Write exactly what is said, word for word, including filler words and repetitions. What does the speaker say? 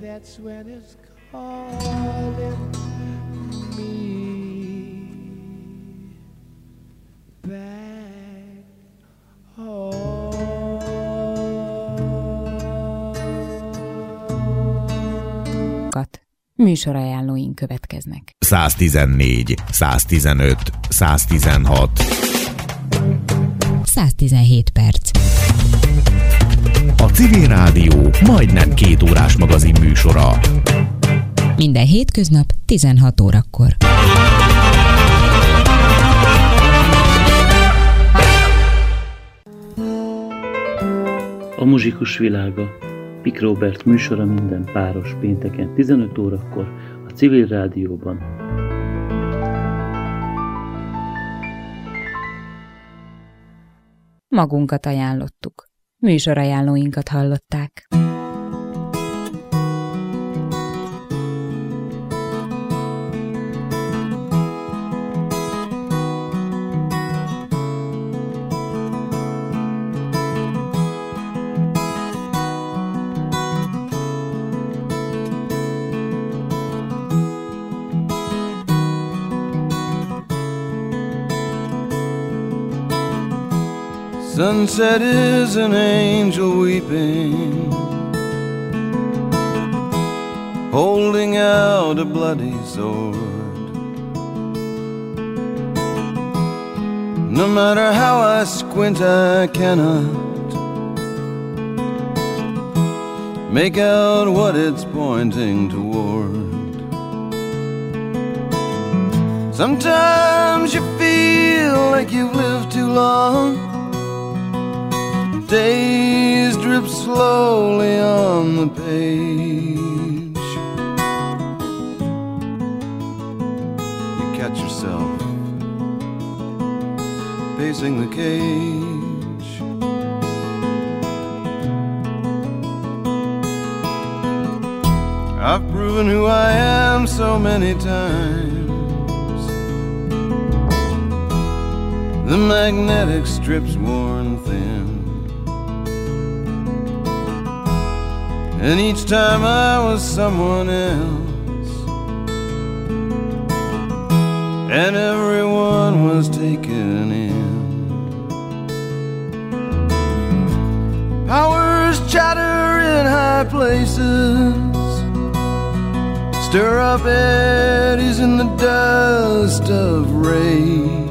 that's when it's calling me back home. Műsorajánlóink következnek. száztizennégy, száztizenöt, száztizenhat. száztizenhét perc. A Civil Rádió majdnem két órás magazin műsora. Minden hétköznap tizenhat órakor. A muzsikus világa. Pik Róbert műsora minden páros pénteken tizenöt órakor a Civil Rádióban. Magunkat ajánlottuk. Műsorajánlóinkat hallották. Sunset is an angel weeping, holding out a bloody sword. No matter how I squint, I cannot make out what it's pointing toward. Sometimes you feel like you've lived too long. Days drip slowly on the page. You catch yourself pacing the cage. I've proven who I am so many times. The magnetic strip's worn thin, and each time I was someone else, and everyone was taken in. Powers chatter in high places, stir up eddies in the dust of rage.